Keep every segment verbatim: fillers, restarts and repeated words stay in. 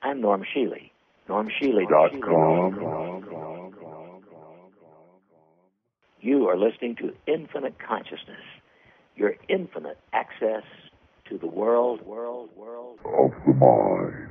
I'm Norm Shealy. Norm Shealy dot com. You are listening to Infinite Consciousness, your infinite access to the world, world, world of the mind.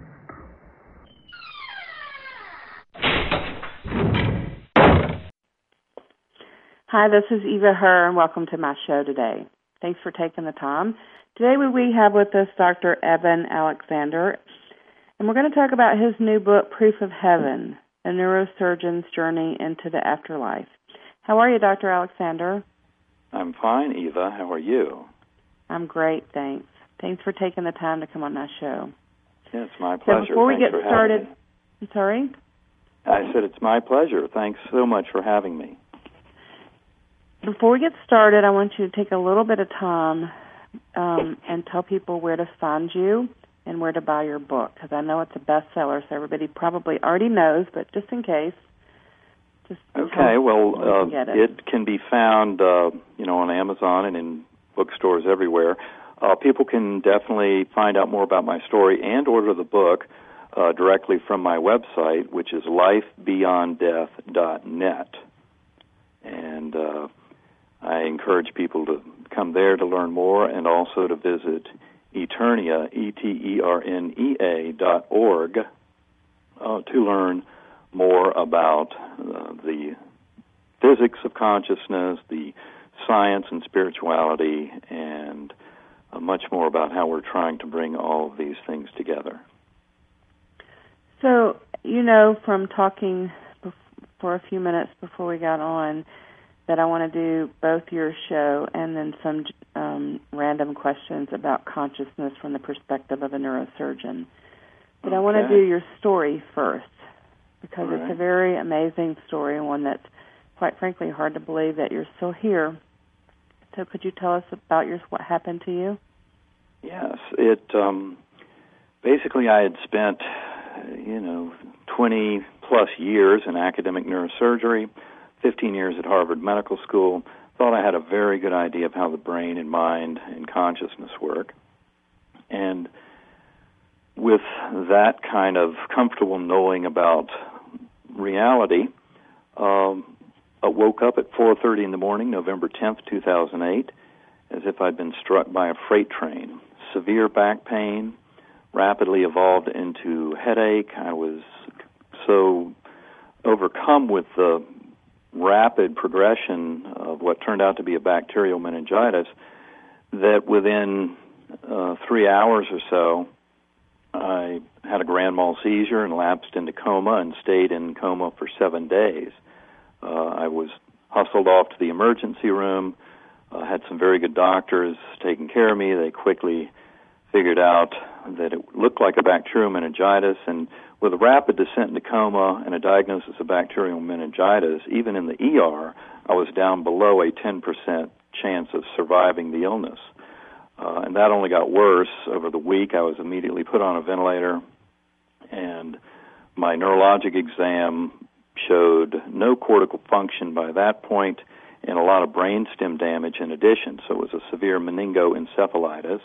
Hi, this is Eva Herr, and welcome to my show today. Thanks for taking the time. Today we have with us Doctor Eben Alexander, and we're going to talk about his new book, Proof of Heaven, A Neurosurgeon's Journey into the Afterlife. How are you, Doctor Alexander? I'm fine, Eva. How are you? I'm great, thanks. Thanks for taking the time to come on my show. Yeah, it's my pleasure. So before we Thanks get for started, having me. I'm sorry? I said it's my pleasure. Thanks so much for having me. Before we get started, I want you to take a little bit of time um, and tell people where to find you and where to buy your book, because I know it's a bestseller, so everybody probably already knows, but just in case, just okay. Well, uh, it. it can be found, uh, you know, on Amazon and in bookstores everywhere. Uh, people can definitely find out more about my story and order the book uh, directly from my website, which is life beyond death dot net, and uh, I encourage people to come there to learn more and also to visit Eternia, E T E R N E A dot org, uh, to learn more about uh, the physics of consciousness, the science and spirituality, and uh, much more about how we're trying to bring all of these things together. So, you know, from talking bef- for a few minutes before we got on, that I want to do both your show and then some um, random questions about consciousness from the perspective of a neurosurgeon. But okay. I want to do your story first, because right. it's a very amazing story and one that's, quite frankly, hard to believe that you're still here. So could you tell us about your, what happened to you? Yes. It um, basically I had spent, you know, twenty-plus years in academic neurosurgery, fifteen years at Harvard Medical School, thought I had a very good idea of how the brain and mind and consciousness work. And with that kind of comfortable knowing about reality, um, I woke up at four thirty in the morning, November tenth, two thousand eight, as if I'd been struck by a freight train. Severe back pain rapidly evolved into headache. I was so overcome with the rapid progression of what turned out to be a bacterial meningitis that within uh, three hours or so, I had a grand mal seizure and lapsed into coma and stayed in coma for seven days. Uh, I was hustled off to the emergency room, uh, had some very good doctors taking care of me. They quickly figured out that it looked like a bacterial meningitis, and with a rapid descent into coma and a diagnosis of bacterial meningitis, even in the E R, I was down below a ten percent chance of surviving the illness. Uh, and that only got worse. Over the week, I was immediately put on a ventilator, and my neurologic exam showed no cortical function by that point and a lot of brainstem damage in addition. So it was a severe meningoencephalitis.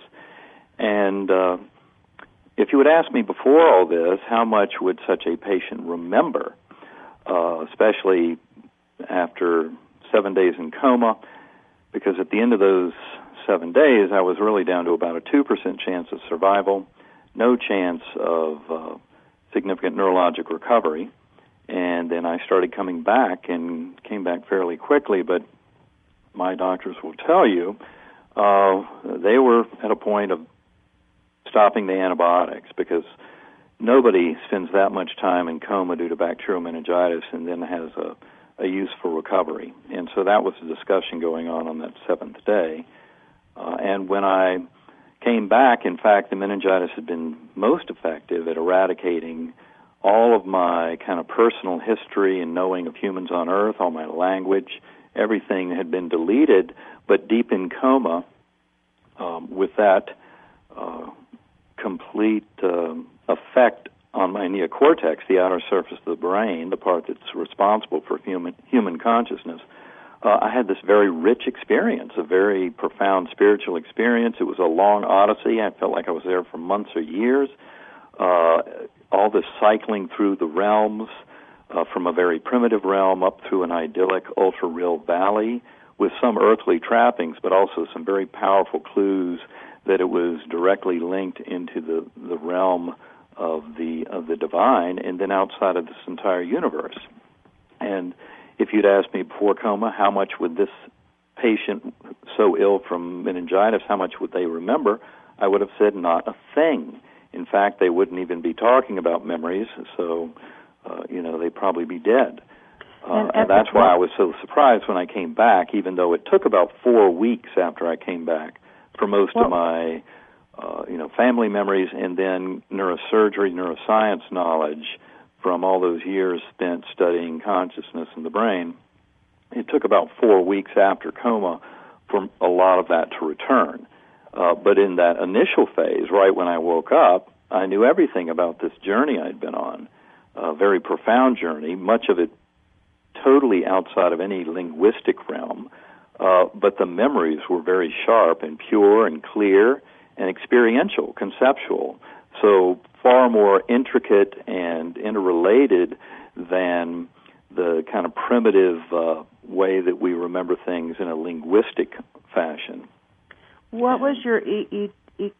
And uh, if you would ask me before all this, how much would such a patient remember, uh, especially after seven days in coma, because at the end of those seven days, I was really down to about a two percent chance of survival, no chance of uh, significant neurologic recovery. And then I started coming back and came back fairly quickly, but my doctors will tell you uh, they were at a point of stopping the antibiotics, because nobody spends that much time in coma due to bacterial meningitis and then has a, a use for recovery. And so that was the discussion going on on that seventh day. Uh, and when I came back, in fact, the meningitis had been most effective at eradicating all of my kind of personal history and knowing of humans on Earth, all my language, everything had been deleted, but deep in coma, um, with that uh, complete uh, effect on my neocortex, the outer surface of the brain, the part that's responsible for human human consciousness, uh, I had this very rich experience, a very profound spiritual experience. It was a long odyssey. I felt like I was there for months or years. Uh, all this cycling through the realms, uh, from a very primitive realm up through an idyllic, ultra-real valley with some earthly trappings, but also some very powerful clues that it was directly linked into the, the realm of the of the divine, and then outside of this entire universe. And if you'd asked me before coma, how much would this patient so ill from meningitis, how much would they remember, I would have said not a thing. In fact, they wouldn't even be talking about memories, so, uh, you know, they'd probably be dead. Uh, and, and that's why I was so surprised when I came back, even though it took about four weeks after I came back for most well, of my, uh, you know, family memories and then neurosurgery, neuroscience knowledge from all those years spent studying consciousness in the brain. It took about four weeks after coma for a lot of that to return. Uh, but in that initial phase, right when I woke up, I knew everything about this journey I'd been on, a very profound journey, much of it totally outside of any linguistic realm, uh, but the memories were very sharp and pure and clear and experiential, conceptual, so far more intricate and interrelated than the kind of primitive uh, way that we remember things in a linguistic fashion. What was your E E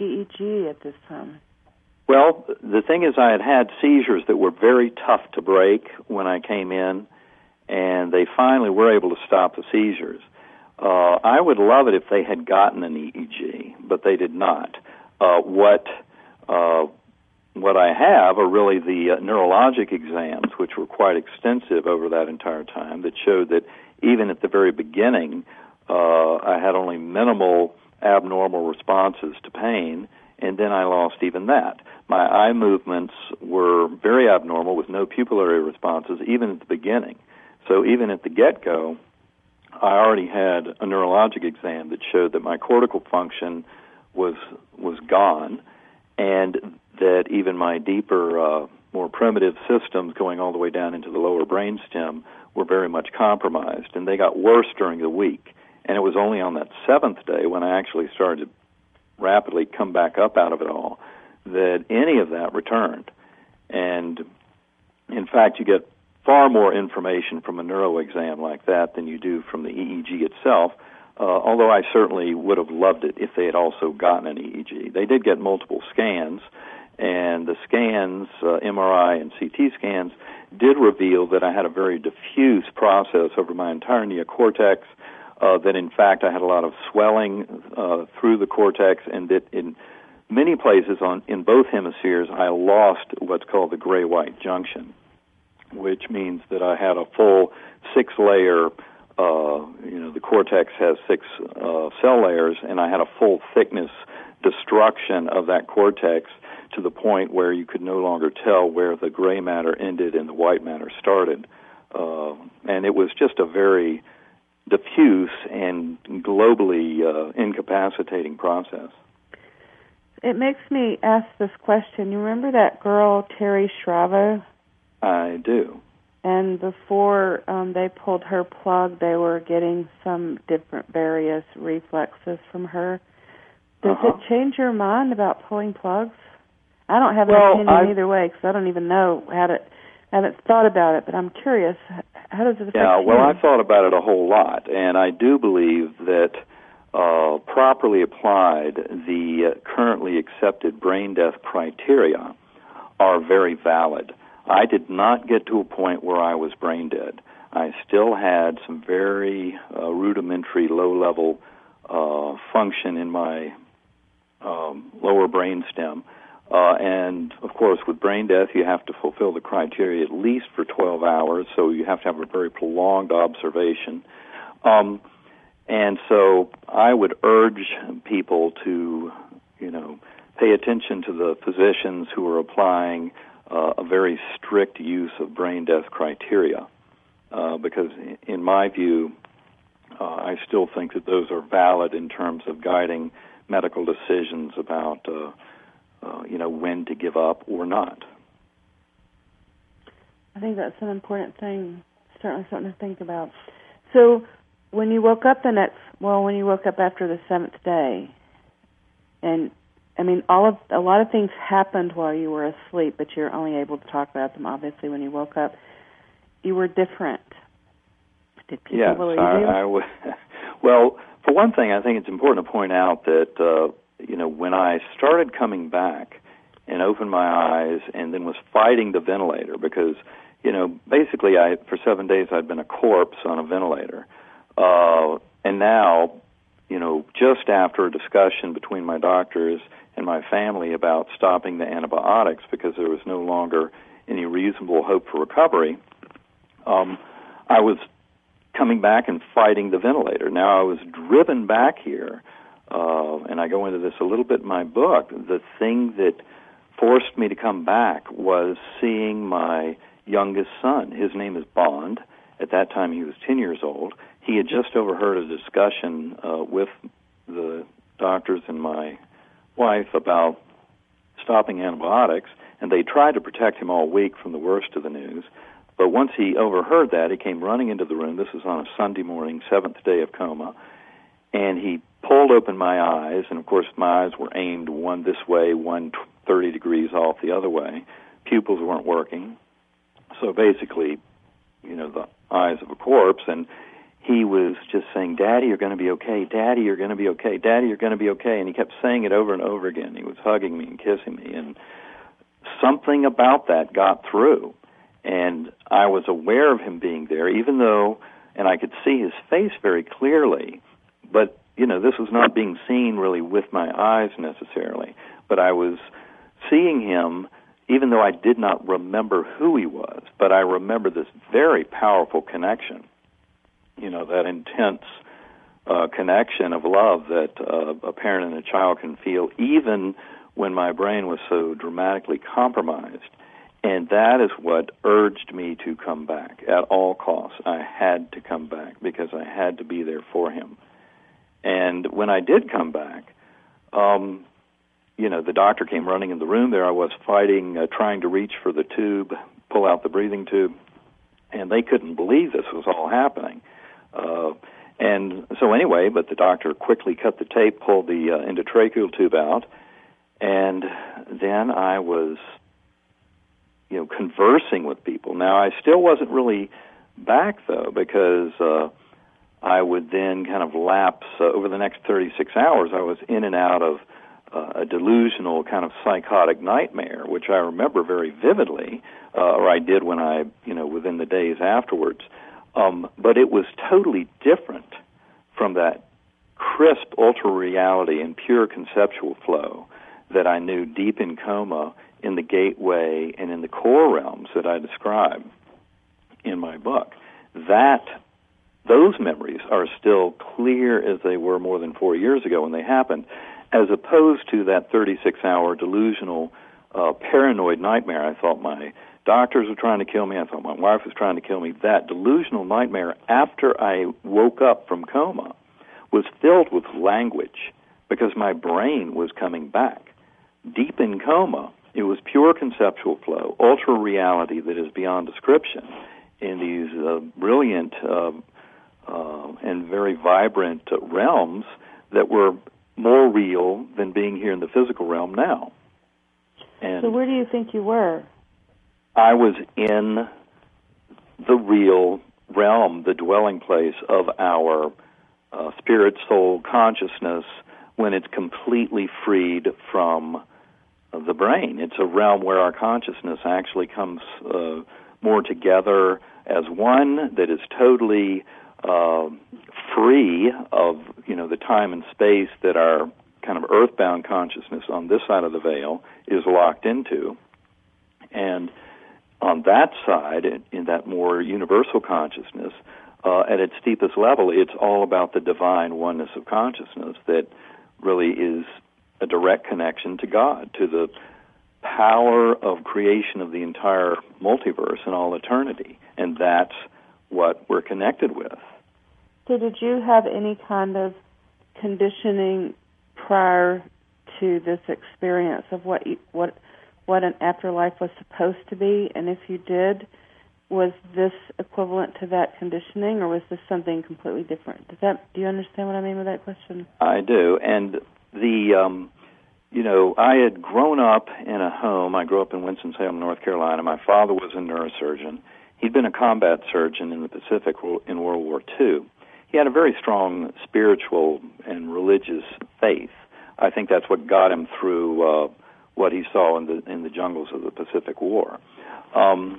G at this time? Well, the thing is I had had seizures that were very tough to break when I came in, and they finally were able to stop the seizures. Uh, I would love it if they had gotten an E E G, but they did not. Uh, what uh, what I have are really the uh, neurologic exams, which were quite extensive over that entire time, that showed that even at the very beginning, uh, I had only minimal abnormal responses to pain, and then I lost even that. My eye movements were very abnormal with no pupillary responses, even at the beginning. So even at the get-go, I already had a neurologic exam that showed that my cortical function was was gone, and that even my deeper, uh, more primitive systems going all the way down into the lower brainstem were very much compromised, and they got worse during the week. And it was only on that seventh day when I actually started to rapidly come back up out of it all that any of that returned. And in fact, you get far more information from a neuro exam like that than you do from the E E G itself, uh, although I certainly would have loved it if they had also gotten an E E G. They did get multiple scans, and the scans, uh, M R I and C T scans, did reveal that I had a very diffuse process over my entire neocortex, uh, that in fact I had a lot of swelling uh, through the cortex, and that in many places on in both hemispheres I lost what's called the gray-white junction, which means that I had a full six-layer, uh, you know, the cortex has six uh, cell layers, and I had a full thickness destruction of that cortex to the point where you could no longer tell where the gray matter ended and the white matter started. Uh, and it was just a very diffuse and globally uh, incapacitating process. It makes me ask this question. You remember that girl, Terry Shravo? I do. And before um, they pulled her plug, they were getting some different various reflexes from her. Does uh-huh. it change your mind about pulling plugs? I don't have an well, opinion I've, either way because I don't even know how to. I haven't thought about it, but I'm curious. How does it affect yeah, well, you? I thought about it a whole lot, and I do believe that uh, properly applied, the uh, currently accepted brain death criteria are very valid. I did not get to a point where I was brain dead. I still had some very uh, rudimentary, low-level uh, function in my um, lower brainstem. Uh, and, of course, with brain death, you have to fulfill the criteria at least for twelve hours, so you have to have a very prolonged observation. Um, and so I would urge people to, you know, pay attention to the physicians who are applying uh, a very strict use of brain death criteria, uh, because in my view, uh, I still think that those are valid in terms of guiding medical decisions about uh, Uh, you know, when to give up or not. I think that's an important thing, certainly something to think about. So when you woke up the next, well, when you woke up after the seventh day, and I mean, all of a lot of things happened while you were asleep, but you're only able to talk about them, obviously, when you woke up. You were different. Did people yes, believe I, you? I w- well, for one thing, I think it's important to point out that, uh, you know, when I started coming back and opened my eyes and then was fighting the ventilator because, you know, basically I for seven days I'd been a corpse on a ventilator. Uh, and now, you know, just after a discussion between my doctors and my family about stopping the antibiotics because there was no longer any reasonable hope for recovery, um, I was coming back and fighting the ventilator. Now I was driven back here, uh, and I go into this a little bit in my book. The thing that forced me to come back was seeing my youngest son. His name is Bond. At that time he was ten years old. He had just overheard a discussion uh, with the doctors and my wife about stopping antibiotics, and they tried to protect him all week from the worst of the news. But once he overheard that, he came running into the room. This was on a Sunday morning, seventh day of coma, and he pulled open my eyes, and of course my eyes were aimed one this way, one thirty degrees off the other way. Pupils weren't working. So basically, you know, the eyes of a corpse, and he was just saying, "Daddy, you're going to be okay. Daddy, you're going to be okay. Daddy, you're going to be okay." And he kept saying it over and over again. He was hugging me and kissing me, and something about that got through. And I was aware of him being there, even though, and I could see his face very clearly, but, you know, this was not being seen really with my eyes necessarily. But I was seeing him, even though I did not remember who he was, but I remember this very powerful connection, you know, that intense uh, connection of love that uh, a parent and a child can feel, even when my brain was so dramatically compromised. And that is what urged me to come back at all costs. I had to come back because I had to be there for him. And when I did come back, um, you know, the doctor came running in the room. There I was fighting, uh, trying to reach for the tube, pull out the breathing tube, and they couldn't believe this was all happening. Uh, and so anyway, but the doctor quickly cut the tape, pulled the uh, endotracheal tube out, and then I was, you know, conversing with people. Now, I still wasn't really back, though, because uh, I would then kind of lapse uh, over the next thirty-six hours. I was in and out of uh, a delusional kind of psychotic nightmare, which I remember very vividly, uh, or I did when I, you know, within the days afterwards. Um, but it was totally different from that crisp ultra-reality and pure conceptual flow that I knew deep in coma in the gateway and in the core realms that I describe in my book. That, those memories are still clear as they were more than four years ago when they happened, as opposed to that thirty-six hour delusional, uh, paranoid nightmare. I thought my doctors were trying to kill me. I thought my wife was trying to kill me. That delusional nightmare, after I woke up from coma, was filled with language because my brain was coming back. Deep in coma, it was pure conceptual flow, ultra-reality that is beyond description in these uh, brilliant uh, uh, and very vibrant uh, realms that were more real than being here in the physical realm now. And so where do you think you were? I was in the real realm, the dwelling place of our uh, spirit, soul, consciousness, when it's completely freed from uh, the brain. It's a realm where our consciousness actually comes uh, more together as one, that is totally uh, free of, you know, the time and space that our kind of earthbound consciousness on this side of the veil is locked into. And on that side, in, in that more universal consciousness, uh, at its deepest level, it's all about the divine oneness of consciousness that really is a direct connection to God, to the power of creation of the entire multiverse and all eternity. And that's what we're connected with. So did you have any kind of conditioning prior to this experience of what you, what what an afterlife was supposed to be? And if you did, was this equivalent to that conditioning, or was this something completely different? Does that, do you understand what I mean with that question? I do. And the um, you know, I had grown up in a home. I grew up in Winston-Salem, North Carolina. My father was a neurosurgeon. He'd been a combat surgeon in the Pacific in World War Two. He had a very strong spiritual and religious faith. I think that's what got him through uh, what he saw in the in the jungles of the Pacific War. Um,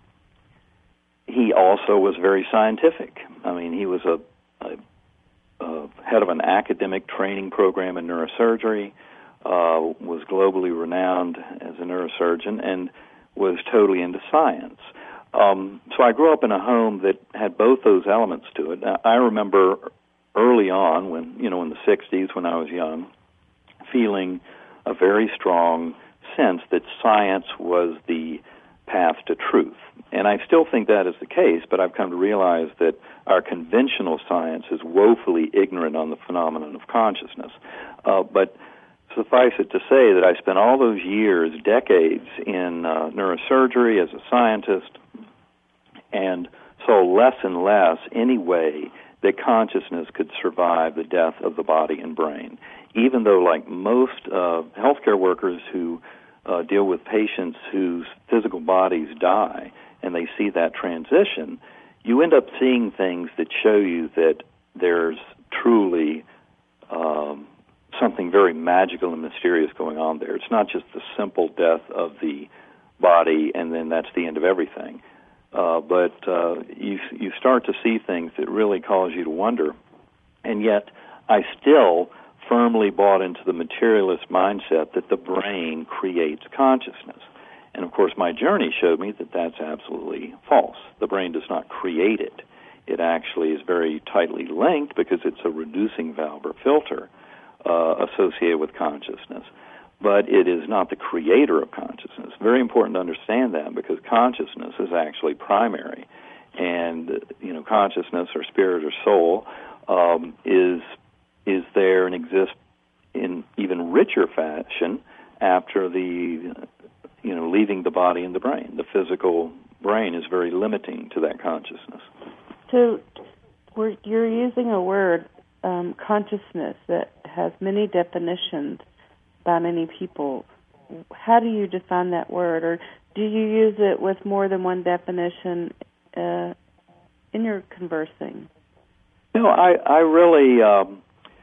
he also was very scientific. I mean, he was a, a, a head of an academic training program in neurosurgery, uh, was globally renowned as a neurosurgeon, and was totally into science. Um, so I grew up in a home that had both those elements to it. I remember early on, when you know, in the sixties, when I was young, feeling a very strong sense that science was the path to truth. And I still think that is the case, but I've come to realize that our conventional science is woefully ignorant on the phenomenon of consciousness. Uh, but suffice it to say that I spent all those years, decades, in uh, neurosurgery as a scientist, and saw less and less any way that consciousness could survive the death of the body and brain. Even though, like most uh, healthcare workers who uh, deal with patients whose physical bodies die, and they see that transition, you end up seeing things that show you that there's truly um, something very magical and mysterious going on there. It's not just the simple death of the body and then that's the end of everything. Uh, but uh, you you start to see things that really cause you to wonder. And yet, I still firmly bought into the materialist mindset that the brain creates consciousness. And of course, my journey showed me that that's absolutely false. The brain does not create it. It actually is very tightly linked because it's a reducing valve or filter uh, associated with consciousness. But it is not the creator of consciousness. Very important to understand that, because consciousness is actually primary. And, you know, consciousness or spirit or soul um, is is there and exists in even richer fashion after the, you know, leaving the body and the brain. The physical brain is very limiting to that consciousness. So we're, you're using a word, um, consciousness, that has many definitions by many people. How do you define that word, or do you use it with more than one definition uh, in your conversing? No, I, I really, um,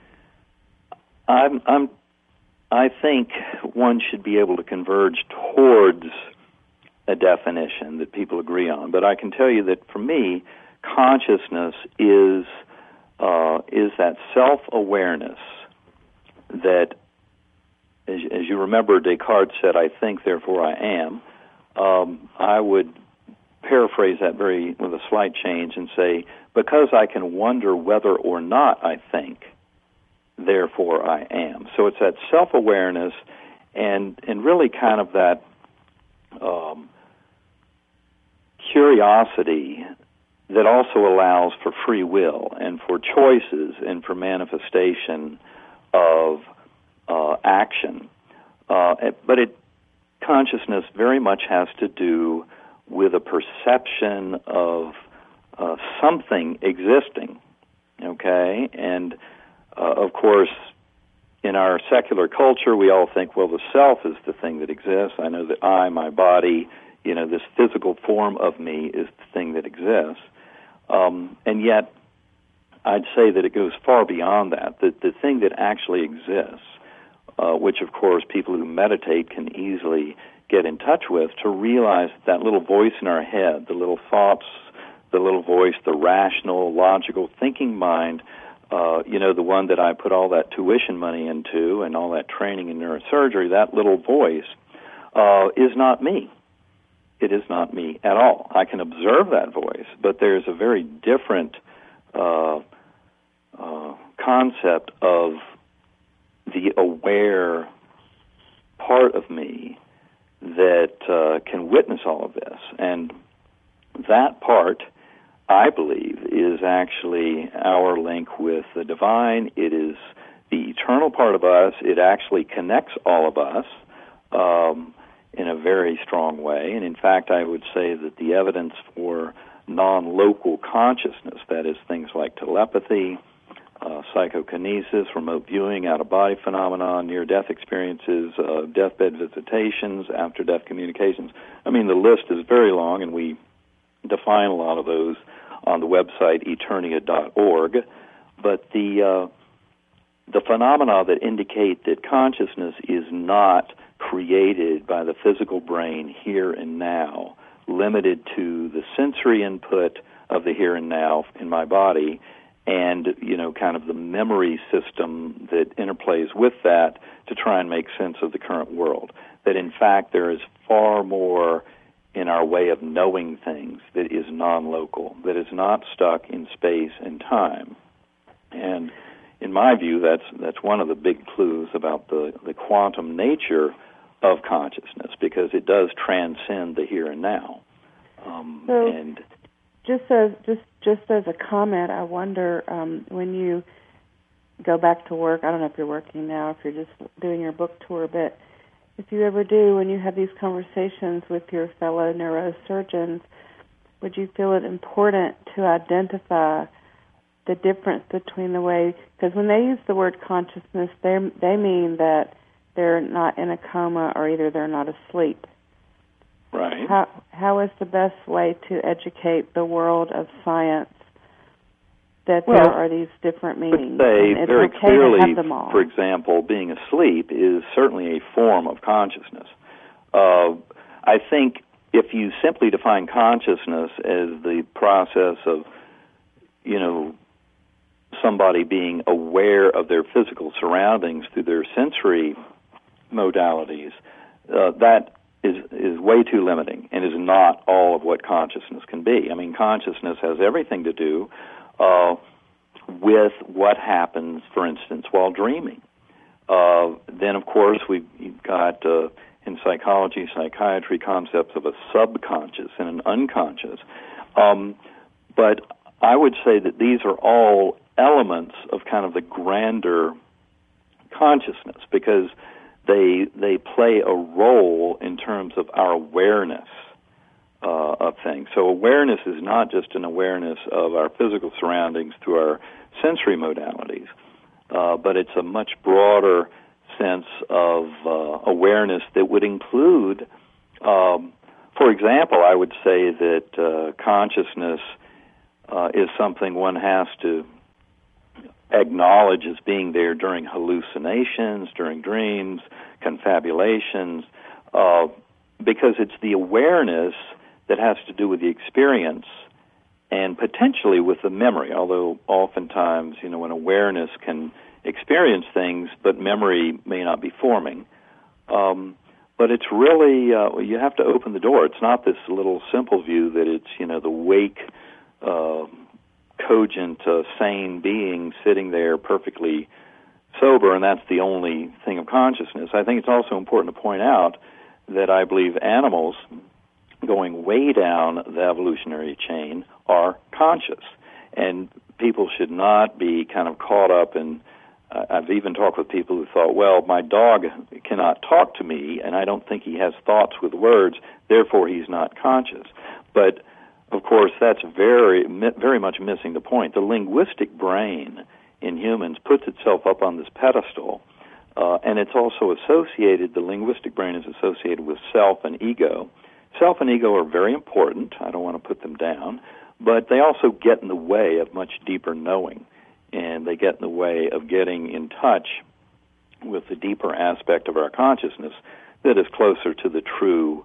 I'm, I'm, I think one should be able to converge towards a definition that people agree on. But I can tell you that for me, consciousness is uh, is that self-awareness that, As, as you remember, Descartes said, "I think, therefore I am." Um, I would paraphrase that very with a slight change and say, because I can wonder whether or not I think, therefore I am. So it's that self-awareness and and really kind of that um, curiosity that also allows for free will and for choices and for manifestation of Uh, action, uh, but it consciousness very much has to do with a perception of uh, something existing, okay? And, uh, of course, in our secular culture, we all think, well, the self is the thing that exists. I know that I, my body, you know, this physical form of me is the thing that exists. Um, and yet, I'd say that it goes far beyond that. The, the thing that actually exists, Uh, which, of course, people who meditate can easily get in touch with, to realize that, that little voice in our head, the little thoughts, the little voice, the rational, logical, thinking mind, uh, you know, the one that I put all that tuition money into and all that training in neurosurgery, that little voice uh, is not me. It is not me at all. I can observe that voice, but there's a very different uh, uh, concept of the aware part of me that uh, can witness all of this. And that part, I believe, is actually our link with the divine. It is the eternal part of us. It actually connects all of us um, in a very strong way. And in fact, I would say that the evidence for non-local consciousness, that is things like telepathy, uh, psychokinesis, remote viewing, out-of-body phenomena, near-death experiences, uh, deathbed visitations, after-death communications. I mean, the list is very long, and we define a lot of those on the website eternia dot org. But the uh, the phenomena that indicate that consciousness is not created by the physical brain here and now, limited to the sensory input of the here and now in my body, and, you know, kind of the memory system that interplays with that to try and make sense of the current world. That, in fact, there is far more in our way of knowing things that is non-local, that is not stuck in space and time. And in my view, that's that's one of the big clues about the, the quantum nature of consciousness, because it does transcend the here and now. Um, so and just as just just as a comment, I wonder um, when you go back to work. I don't know if you're working now, if you're just doing your book tour, but if you ever do, when you have these conversations with your fellow neurosurgeons, would you feel it important to identify the difference between the way, because when they use the word consciousness, they they mean that they're not in a coma, or either they're not asleep. Right. How how is the best way to educate the world of science that well, there are these different meanings? Say and it's very okay clearly, to have them all. For example, being asleep is certainly a form of consciousness. Uh, I think if you simply define consciousness as the process of, you know, somebody being aware of their physical surroundings through their sensory modalities, uh, that is is way too limiting and is not all of what consciousness can be. I mean, consciousness has everything to do uh, with what happens, for instance, while dreaming. Uh, then, of course, we've got, uh, in psychology, psychiatry, concepts of a subconscious and an unconscious. Um, but I would say that these are all elements of kind of the grander consciousness, because they they play a role in terms of our awareness uh, of things. So awareness is not just an awareness of our physical surroundings through our sensory modalities, uh, but it's a much broader sense of uh, awareness that would include, um, for example, I would say that uh, consciousness uh, is something one has to acknowledge as being there during hallucinations, during dreams, confabulations, uh, because it's the awareness that has to do with the experience and potentially with the memory, although oftentimes, you know, an awareness can experience things, but memory may not be forming. Um, but it's really, uh, you have to open the door. It's not this little simple view that it's, you know, the wake, uh, cogent, uh, sane being sitting there perfectly sober, and that's the only thing of consciousness. I think it's also important to point out that I believe animals, going way down the evolutionary chain, are conscious. And people should not be kind of caught up in, uh, I've even talked with people who thought, well, my dog cannot talk to me, and I don't think he has thoughts with words, therefore he's not conscious. But of course, that's very, very much missing the point. The linguistic brain in humans puts itself up on this pedestal, uh, and it's also associated, the linguistic brain is associated with self and ego. Self and ego are very important. I don't want to put them down, but they also get in the way of much deeper knowing, and they get in the way of getting in touch with the deeper aspect of our consciousness that is closer to the true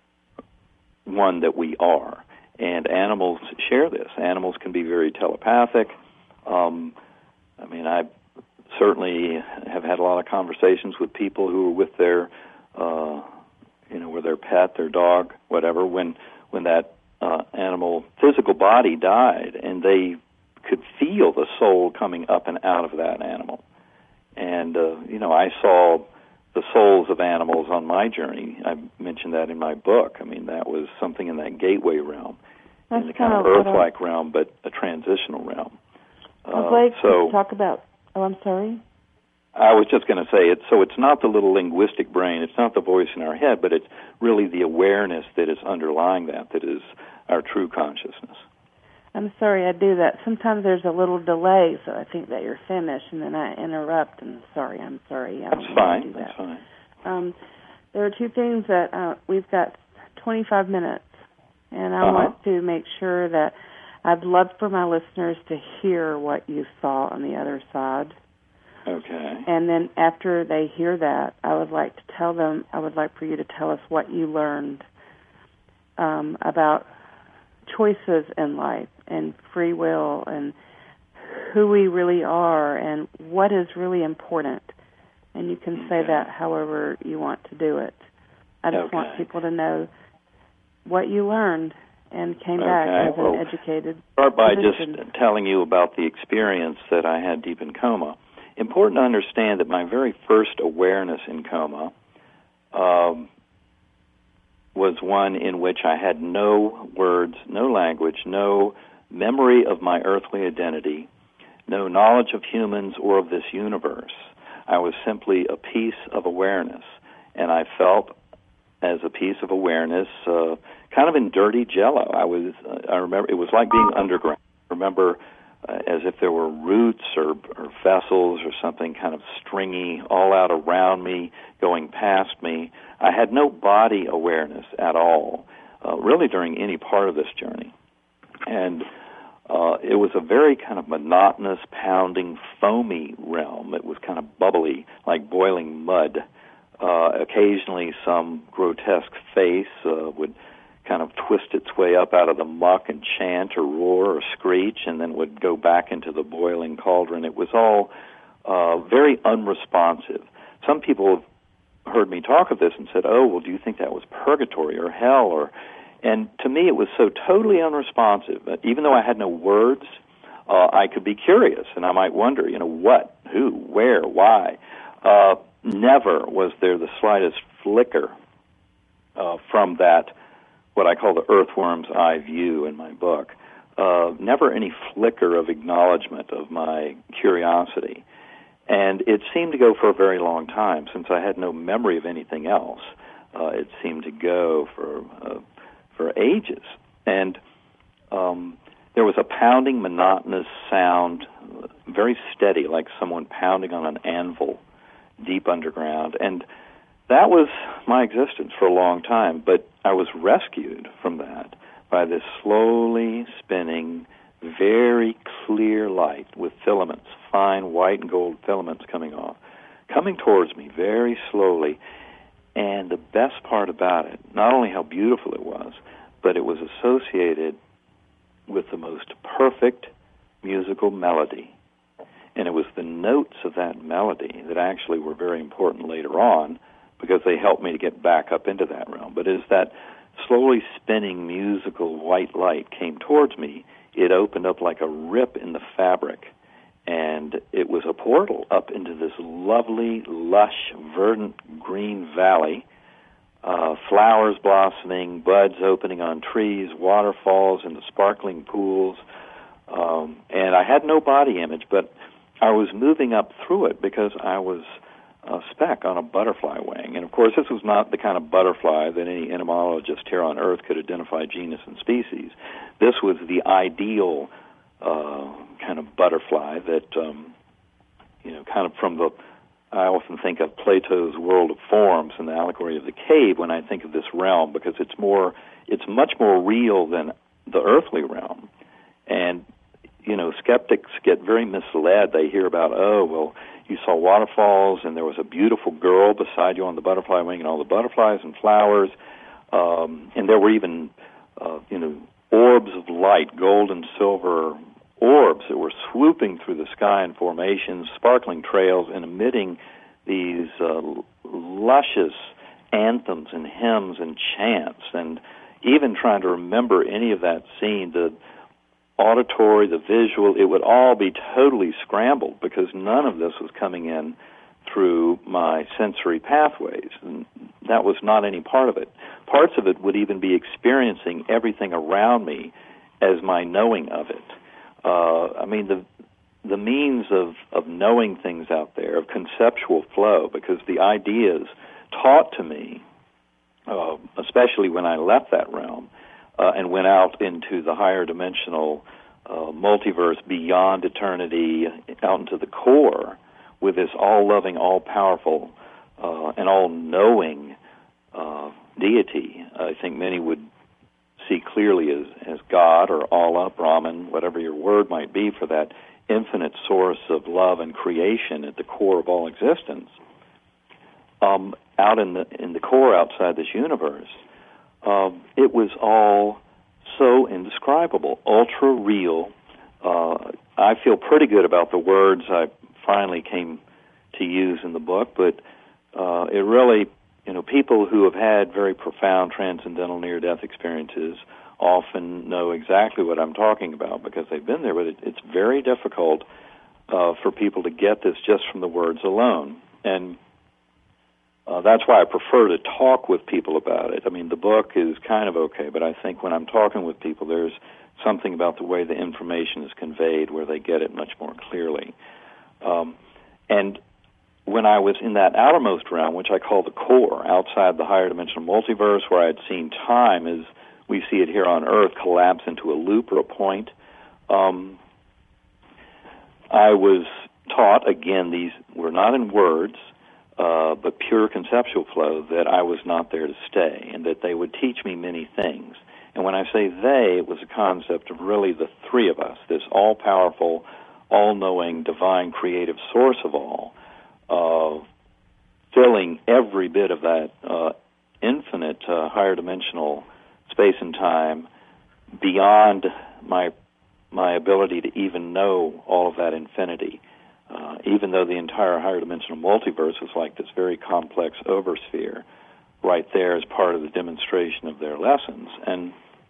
one that we are. And animals share this. Animals can be very telepathic. Um, I mean, I certainly have had a lot of conversations with people who were with their, uh, you know, with their pet, their dog, whatever, when when that uh, animal physical body died, and they could feel the soul coming up and out of that animal. And, uh, you know, I saw the souls of animals on my journey. I mentioned that in my book. I mean, that was something in that gateway realm, That's in the kind of earth-like realm, but a transitional realm. I'd like uh, so, to talk about, oh, I'm sorry? I was just going to say, it. so it's not the little linguistic brain, it's not the voice in our head, but it's really the awareness that is underlying that, that is our true consciousness. I'm sorry I do that. Sometimes there's a little delay, so I think that you're finished, and then I interrupt, and sorry, I'm sorry. I That's fine, that. that's fine. Um, there are two things that uh, we've got twenty-five minutes, and I uh-huh. want to make sure that I'd love for my listeners to hear what you saw on the other side. Okay. And then after they hear that, I would like to tell them, I would like for you to tell us what you learned um, about choices in life and free will and who we really are and what is really important. And you can say okay. that however you want to do it. I just okay. want people to know what you learned and came okay. back as well, an educated start by physician. just telling you about the experience that I had deep in coma. Important to understand that my very first awareness in coma um, was one in which I had no words, no language, no memory of my earthly identity, no knowledge of humans or of this universe. I was simply a piece of awareness, and I felt as a piece of awareness uh, kind of in dirty jello. I was, uh, I remember, it was like being underground. I remember uh, as if there were roots or, or vessels or something kind of stringy all out around me, going past me. I had no body awareness at all, uh, really during any part of this journey. And uh, it was a very kind of monotonous, pounding, foamy realm. It was kind of bubbly, like boiling mud. Uh, occasionally some grotesque face uh, would kind of twist its way up out of the muck and chant or roar or screech, and then would go back into the boiling cauldron. It was all uh, very unresponsive. Some people have heard me talk of this and said, oh, well, do you think that was purgatory or hell? Or, and to me, it was so totally unresponsive. Even though I had no words, uh, I could be curious, and I might wonder, you know, what, who, where, why. Uh, never was there the slightest flicker uh, from that, what I call the earthworm's eye view in my book. Uh, never any flicker of acknowledgement of my curiosity. And it seemed to go for a very long time, since I had no memory of anything else. Uh, it seemed to go for uh, for ages. And um, there was a pounding, monotonous sound, very steady, like someone pounding on an anvil deep underground. And that was my existence for a long time, but I was rescued from that by this slowly spinning, very clear light with filaments, fine white and gold filaments coming off, coming towards me very slowly. And the best part about it, not only how beautiful it was, but it was associated with the most perfect musical melody. And it was the notes of that melody that actually were very important later on, because they helped me to get back up into that realm. But as that slowly spinning musical white light came towards me, it opened up like a rip in the fabric, and it was a portal up into this lovely, lush, verdant green valley, uh, flowers blossoming, buds opening on trees, waterfalls and the sparkling pools. Um, and I had no body image, but I was moving up through it because I was a speck on a butterfly wing. And, of course, this was not the kind of butterfly that any entomologist here on Earth could identify genus and species. This was the ideal uh, kind of butterfly that, um, you know, kind of from the, I often think of Plato's World of Forms and the allegory of the cave when I think of this realm, because it's more, it's much more real than the earthly realm. And, you know, skeptics get very misled. They hear about, oh, well, you saw waterfalls and there was a beautiful girl beside you on the butterfly wing and all the butterflies and flowers. Um, and there were even, uh, you know, orbs of light, gold and silver orbs that were swooping through the sky in formations, sparkling trails, and emitting these uh, luscious anthems and hymns and chants. And even trying to remember any of that scene, the auditory, the visual, it would all be totally scrambled because none of this was coming in through my sensory pathways. And that was not any part of it. Parts of it would even be experiencing everything around me as my knowing of it. Uh, I mean, the the means of, of knowing things out there, of conceptual flow, because the ideas taught to me, uh, especially when I left that realm, Uh, and went out into the higher dimensional uh, multiverse beyond eternity out into the core with this all-loving, all-powerful, uh, and all-knowing uh, deity, I think many would see clearly as, as God or Allah, Brahman, whatever your word might be for that infinite source of love and creation at the core of all existence. Um, out in the in the core outside this universe, um, it was all so indescribable, ultra real. Uh, I feel pretty good about the words I finally came to use in the book, but uh, it really, you know, people who have had very profound transcendental near-death experiences often know exactly what I'm talking about because they've been there, but it, it's very difficult uh, for people to get this just from the words alone. And uh, that's why I prefer to talk with people about it. I mean, the book is kind of okay, but I think when I'm talking with people, there's something about the way the information is conveyed where they get it much more clearly. Um, and when I was in that outermost realm, which I call the core, outside the higher dimensional multiverse, where I had seen time as we see it here on Earth collapse into a loop or a point, um, I was taught, again, these were not in words, uh, but pure conceptual flow, that I was not there to stay and that they would teach me many things. And when I say they, it was a concept of really the three of us, this all-powerful, all-knowing, divine, creative source of all, uh, filling every bit of that uh, infinite, uh, higher dimensional space and time beyond my my ability to even know all of that infinity, uh, even though the entire higher dimensional multiverse is like this very complex oversphere right there as part of the demonstration of their lessons. And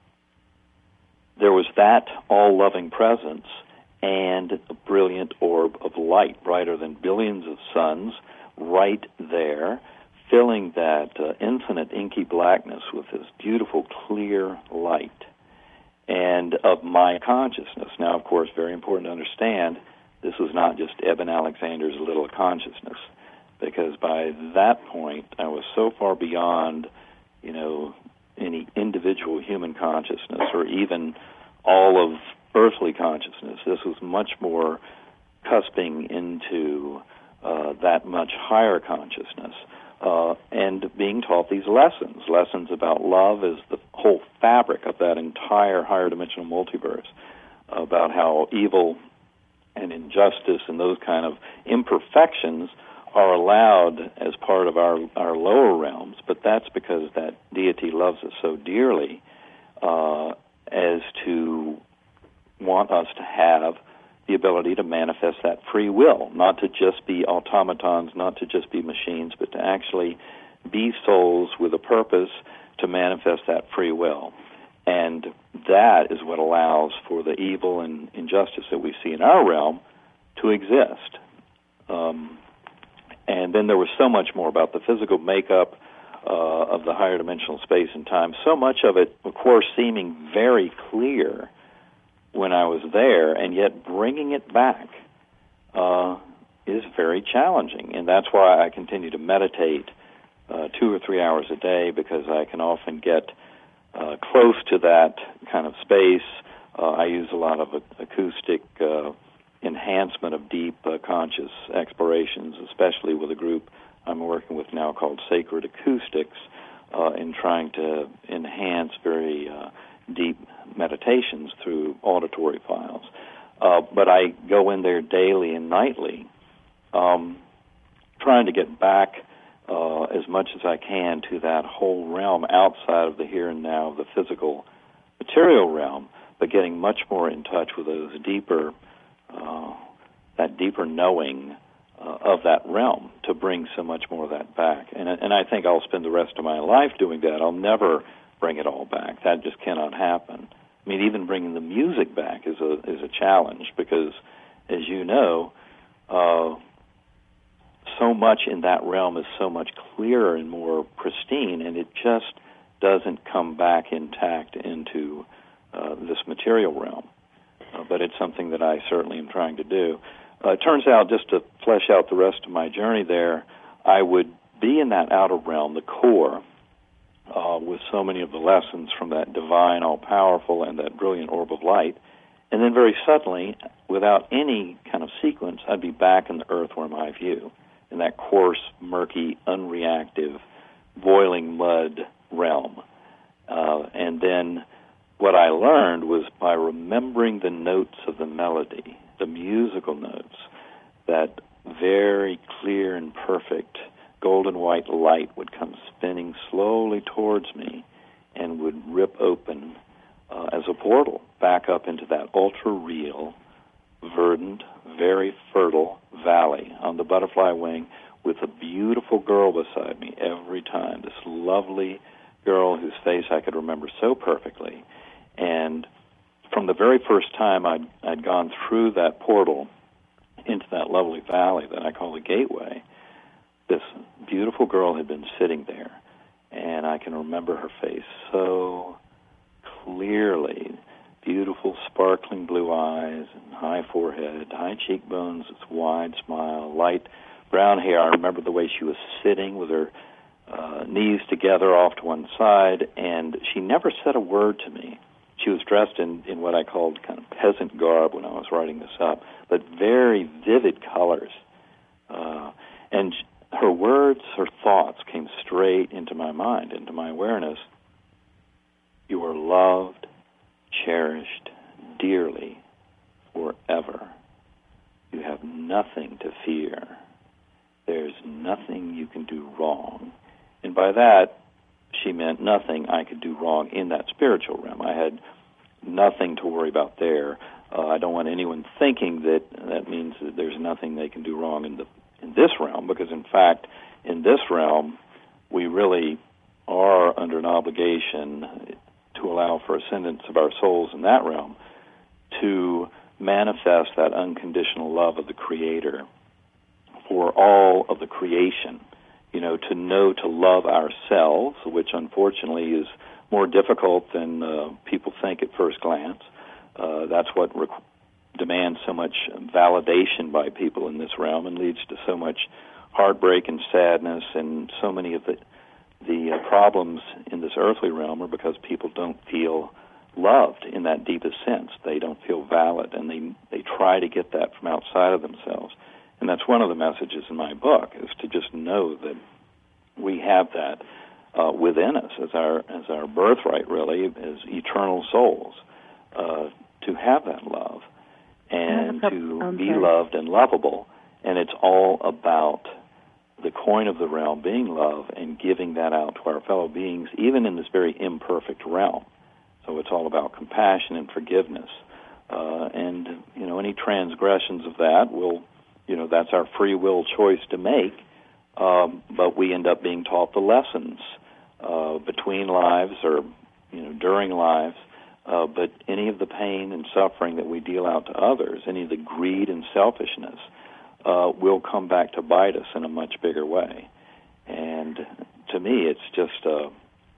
there was that all-loving presence and a brilliant orb of light, brighter than billions of suns, right there, filling that uh, infinite inky blackness with this beautiful, clear light, and of my consciousness. Now, of course, very important to understand, this was not just Eben Alexander's little consciousness, because by that point, I was so far beyond, you know, any individual human consciousness or even all of earthly consciousness. This was much more cusping into uh, that much higher consciousness uh, and being taught these lessons, lessons about love as the whole fabric of that entire higher dimensional multiverse, about how evil and injustice and those kind of imperfections are allowed as part of our, our lower realms, but that's because that deity loves us so dearly uh, as to want us to have the ability to manifest that free will, not to just be automatons, not to just be machines, but to actually be souls with a purpose to manifest that free will. And that is what allows for the evil and injustice that we see in our realm to exist. Um, and then there was so much more about the physical makeup uh, of the higher dimensional space and time, so much of it, of course, seeming very clear when I was there, and yet bringing it back uh, is very challenging. And that's why I continue to meditate uh, two or three hours a day, because I can often get uh, close to that kind of space. Uh, I use a lot of acoustic uh, enhancement of deep uh, conscious explorations, especially with a group I'm working with now called Sacred Acoustics, uh, in trying to enhance very uh, deep meditations through auditory files. Uh, but I go in there daily and nightly, um, trying to get back uh, as much as I can to that whole realm outside of the here and now of the physical material realm, but getting much more in touch with those deeper, uh, that deeper knowing uh, of that realm to bring so much more of that back. And, and I think I'll spend the rest of my life doing that. I'll never bring it all back. That just cannot happen. I mean, even bringing the music back is a is a challenge because, as you know, uh, so much in that realm is so much clearer and more pristine, and it just doesn't come back intact into uh, this material realm. Uh, but it's something that I certainly am trying to do. Uh, it turns out, just to flesh out the rest of my journey there, I would be in that outer realm, the core, Uh, with so many of the lessons from that divine, all-powerful, and that brilliant orb of light. And then very suddenly, without any kind of sequence, I'd be back in the earthworm eye view, in that coarse, murky, unreactive, boiling mud realm. Uh, and then what I learned was by remembering the notes of the melody, the musical notes, that very clear and perfect golden white light would come spinning slowly towards me and would rip open uh, as a portal back up into that ultra-real, verdant, very fertile valley on the butterfly wing with a beautiful girl beside me every time, this lovely girl whose face I could remember so perfectly. And from the very first time I'd, I'd gone through that portal into that lovely valley that I call the gateway, this beautiful girl had been sitting there, and I can remember her face so clearly. Beautiful, sparkling blue eyes, and high forehead, high cheekbones, this wide smile, light brown hair. I remember the way she was sitting with her uh, knees together off to one side, and she never said a word to me. She was dressed in, in what I called kind of peasant garb when I was writing this up, but very vivid colors. Uh, and her words, her thoughts came straight into my mind, into my awareness. You are loved, cherished dearly forever. You have nothing to fear. There's nothing you can do wrong. And by that, she meant nothing I could do wrong in that spiritual realm. I had nothing to worry about there. Uh, I don't want anyone thinking that that means that there's nothing they can do wrong in the in this realm, because in fact, in this realm, we really are under an obligation to allow for ascendance of our souls in that realm to manifest that unconditional love of the Creator for all of the creation, you know, to know to love ourselves, which unfortunately is more difficult than uh, people think at first glance. Uh, that's what rec- demands so much validation by people in this realm and leads to so much heartbreak and sadness, and so many of the the uh, problems in this earthly realm are because people don't feel loved in that deepest sense. They don't feel valid, and they they try to get that from outside of themselves. And that's one of the messages in my book, is to just know that we have that uh, within us as our as our birthright, really, as eternal souls, uh, to have that love and to okay. be loved and lovable. And it's all about the coin of the realm being love and giving that out to our fellow beings, even in this very imperfect realm. So it's all about compassion and forgiveness. Uh, and, you know, any transgressions of that will, you know, that's our free will choice to make, um, but we end up being taught the lessons uh, between lives or, you know, during lives. Uh, but any of the pain and suffering that we deal out to others, any of the greed and selfishness, uh, will come back to bite us in a much bigger way. And to me, it's just a,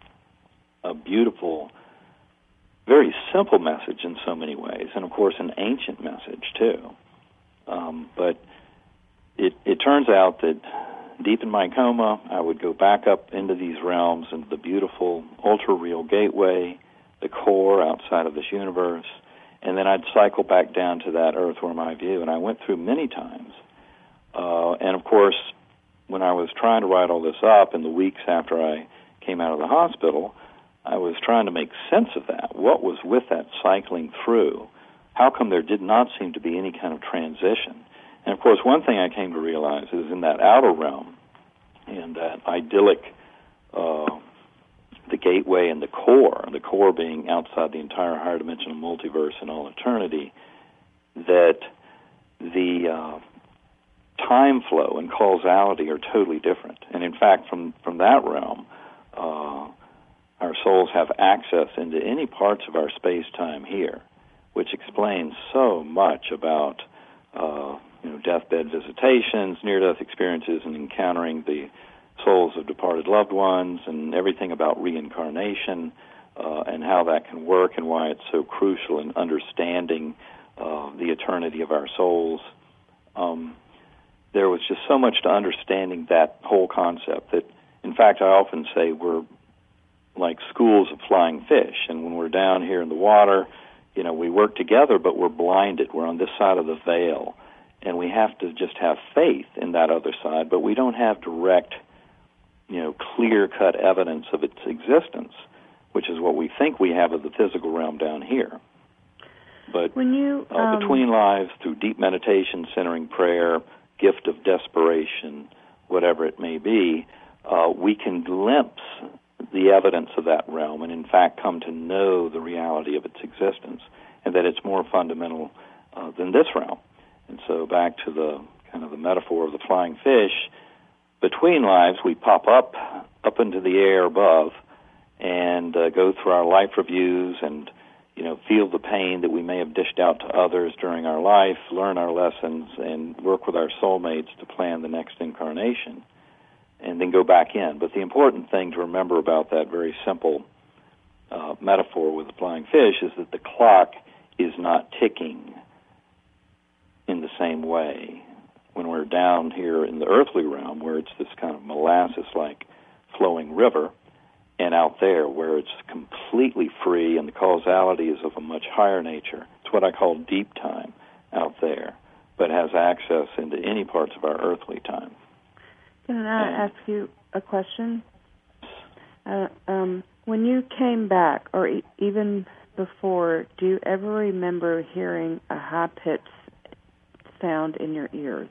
a beautiful, very simple message in so many ways, and of course an ancient message too. Um, but it, it turns out that deep in my coma, I would go back up into these realms, into the beautiful ultra-real gateway, the core outside of this universe, and then I'd cycle back down to that earthworm eye view, and I went through many times. Uh, and of course, when I was trying to write all this up in the weeks after I came out of the hospital, I was trying to make sense of that. What was with that cycling through? How come there did not seem to be any kind of transition? And of course, one thing I came to realize is in that outer realm, in that idyllic, uh, the gateway and the core, the core being outside the entire higher dimensional multiverse and all eternity, that the uh, time flow and causality are totally different. And in fact, from, from that realm, uh, our souls have access into any parts of our space-time here, which explains so much about uh, you know, deathbed visitations, near-death experiences, and encountering the souls of departed loved ones, and everything about reincarnation uh, and how that can work and why it's so crucial in understanding uh, the eternity of our souls. Um, there was just so much to understanding that whole concept that, in fact, I often say we're like schools of flying fish, and when we're down here in the water, you know, we work together, but we're blinded. We're on this side of the veil, and we have to just have faith in that other side, but we don't have direct, you know, clear-cut evidence of its existence, which is what we think we have of the physical realm down here. But when you, um, uh, between lives, through deep meditation, centering prayer, gift of desperation, whatever it may be, uh, we can glimpse the evidence of that realm and, in fact, come to know the reality of its existence and that it's more fundamental uh, than this realm. And so back to the kind of the metaphor of the flying fish, between lives we pop up, up into the air above and uh, go through our life reviews and, you know, feel the pain that we may have dished out to others during our life, learn our lessons, and work with our soulmates to plan the next incarnation, and then go back in. But the important thing to remember about that very simple uh, metaphor with the flying fish is that the clock is not ticking in the same way when we're down here in the earthly realm, where it's this kind of molasses-like flowing river, and out there where it's completely free and the causality is of a much higher nature. It's what I call deep time out there, but has access into any parts of our earthly time. Can I and, ask you a question? Uh, um, when you came back, or e- even before, do you ever remember hearing a high-pitched sound in your ears?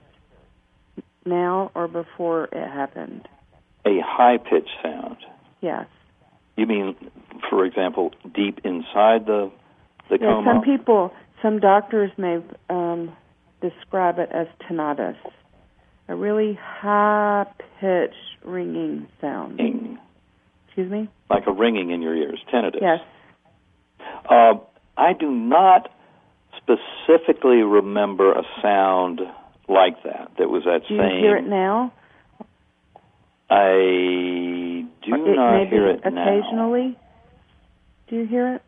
Now or before it happened? A high-pitched sound? Yes. You mean, for example, deep inside the the yeah, coma? Some people, some doctors may um, describe it as tinnitus, a really high-pitched ringing sound. Ring. Excuse me? Like a ringing in your ears, tinnitus. Yes. Uh, I do not specifically remember a sound like that. That was that do you same. hear it now? I do it not maybe hear it occasionally. Now. Do you hear it?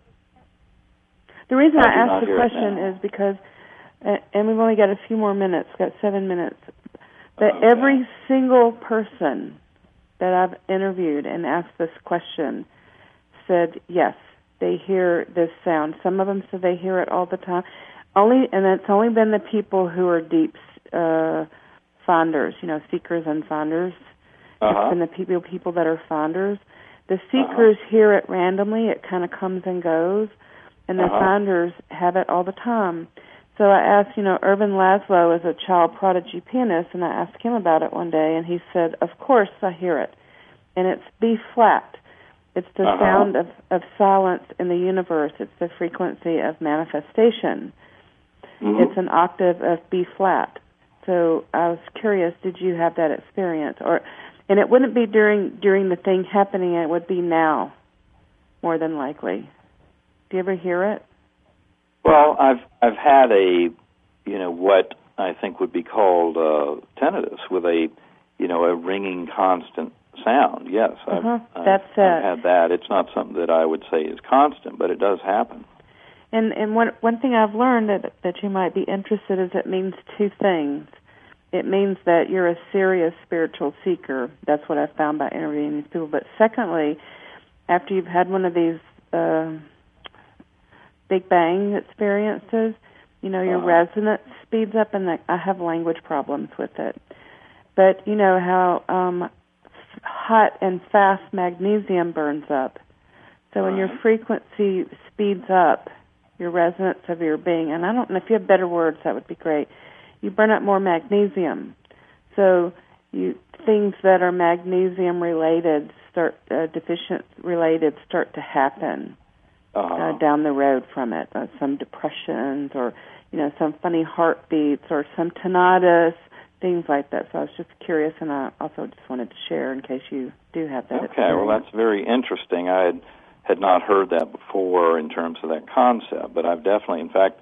The reason I, I asked the question is because, and we've only got a few more minutes, got seven minutes, that okay. every single person that I've interviewed and asked this question said yes, they hear this sound. Some of them said they hear it all the time. Only, and it's only been the people who are deep uh, finders, you know, seekers and finders. Uh-huh. It's been the people people that are finders. The seekers uh-huh. hear it randomly; it kind of comes and goes, and the uh-huh. finders have it all the time. So I asked, you know, Irvin Laszlo is a child prodigy pianist, and I asked him about it one day, and he said, "Of course I hear it, and it's B flat. It's the uh-huh. sound of, of silence in the universe. It's the frequency of manifestation. Mm-hmm. It's an octave of B flat." So I was curious, did you have that experience, or? And it wouldn't be during during the thing happening, it would be now, more than likely. Do you ever hear it? Well, I've I've had a, you know, what I think would be called uh, tinnitus with a, you know, a ringing constant sound. Yes, uh-huh. I've, That's I've, it. I've had that. It's not something that I would say is constant, but it does happen. And and one one thing I've learned that that you might be interested is it means two things. It means that you're a serious spiritual seeker. That's what I've found by interviewing these people. But secondly, after you've had one of these uh, Big Bang experiences, you know, your uh-huh. resonance speeds up, and the, I have language problems with it. But you know how um, hot and fast magnesium burns up. So when your frequency speeds up, your resonance of your being, and I don't know if you have better words, that would be great. You burn up more magnesium. So you things that are magnesium related, start uh, deficient related, start to happen uh-huh. uh, down the road from it. Uh, some depressions, or you know, some funny heartbeats, or some tinnitus, things like that. So I was just curious, and I also just wanted to share in case you do have that. Okay, experience. Well, that's very interesting. I had had not heard that before in terms of that concept, but I've definitely, in fact.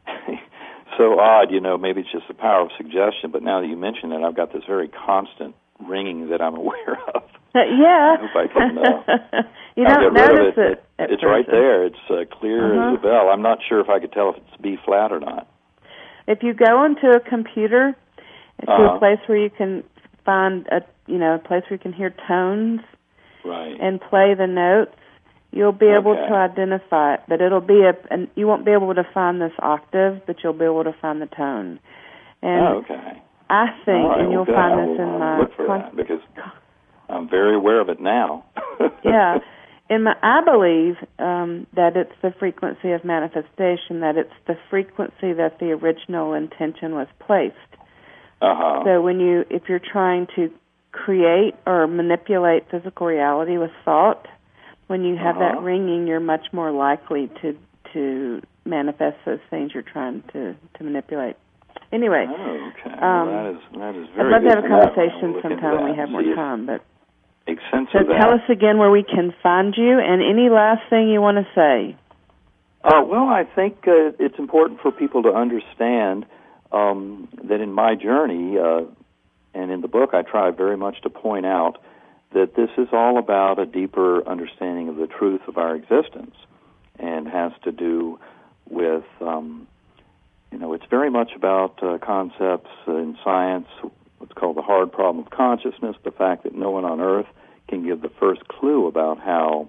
So odd, you know, maybe it's just the power of suggestion, but now that you mention it, I've got this very constant ringing that I'm aware of. Uh, yeah. I hope I can uh, you don't get rid notice of it. it. it it's person. right there. It's uh, clear uh-huh. as a bell. I'm not sure if I could tell if it's B flat or not. If you go into a computer, to uh-huh. a place where you can find a, you know, a place where you can hear tones right. and play the notes, You'll be able Okay. to identify it, but it'll be a, and you won't be able to find this octave, but you'll be able to find the tone. And Oh, okay. I think, All right, and you'll well, find good. this I in will, my I'll look for con- that because I'm very aware of it now. yeah. In my, I believe um, that it's the frequency of manifestation, that it's the frequency that the original intention was placed. Uh-huh. So when you, if you're trying to create or manipulate physical reality with thought, when you have Uh-huh. that ringing, you're much more likely to to manifest those things you're trying to, to manipulate. Anyway, Oh, okay. um, well, that is that is I'd very love to good have a know. conversation We'll look into sometime when we that have and more see if time. But it makes sense so of that. tell us again where we can find you, and any last thing you want to say. Uh, well, I think uh, it's important for people to understand um, that in my journey, uh, and in the book, I try very much to point out that this is all about a deeper understanding of the truth of our existence, and has to do with, um, you know, it's very much about uh, concepts in science, what's called the hard problem of consciousness, the fact that no one on Earth can give the first clue about how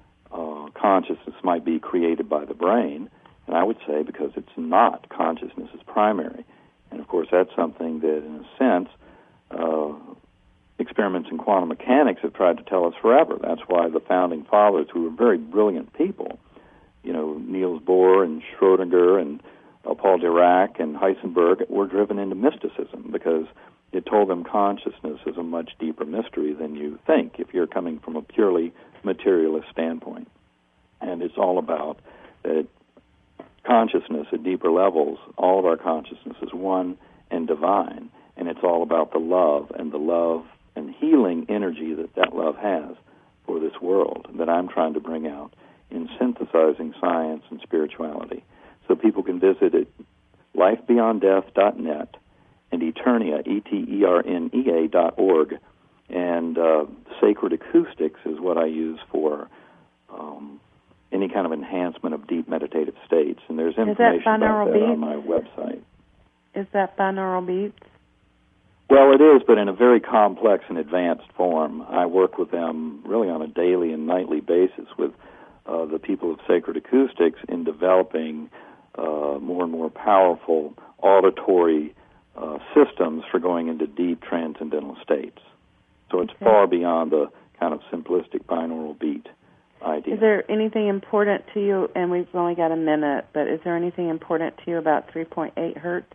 uh, consciousness might be created by the brain. And I would say because it's not. Consciousness is primary. And, of course, that's something that, in a sense, uh, experiments in quantum mechanics have tried to tell us forever. That's why the founding fathers, who were very brilliant people, you know, Niels Bohr and Schrödinger and uh, Paul Dirac and Heisenberg, were driven into mysticism because it told them consciousness is a much deeper mystery than you think if you're coming from a purely materialist standpoint. And it's all about that consciousness at deeper levels, all of our consciousness is one and divine, and it's all about the love and the love and healing energy that that love has for this world that I'm trying to bring out in synthesizing science and spirituality. So people can visit it, life beyond death dot net and Eternia, E T E R N E A dot org. And uh, Sacred Acoustics is what I use for um, any kind of enhancement of deep meditative states. And there's information about that beats? on my website. Is that binaural beats? Well, it is, but in a very complex and advanced form. I work with them really on a daily and nightly basis with uh, the people of Sacred Acoustics in developing uh, more and more powerful auditory uh, systems for going into deep transcendental states. So it's Okay. far beyond the kind of simplistic binaural beat idea. Is there anything important to you, and we've only got a minute, but is there anything important to you about three point eight hertz?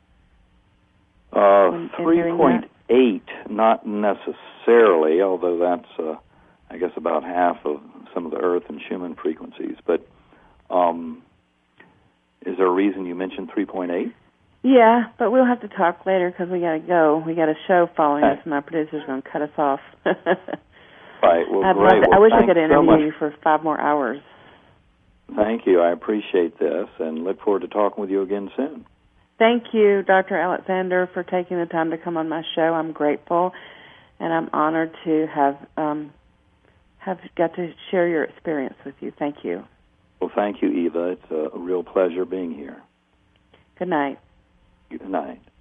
Uh, in- in three hearing point eight, not necessarily, although that's, uh, I guess, about half of some of the Earth and Schumann frequencies. But um, is there a reason you mentioned three point eight? Yeah, but we'll have to talk later because we got to go. We got a show following Okay. us, and my producer's going to cut us off. Right, well, I'd great. love to, Well, I wish I thanks could so interview much. you for five more hours. Thank you. I appreciate this and look forward to talking with you again soon. Thank you, Doctor Alexander, for taking the time to come on my show. I'm grateful, and I'm honored to have um, have got to share your experience with you. Thank you. Well, thank you, Eva. It's a, a real pleasure being here. Good night. Good night.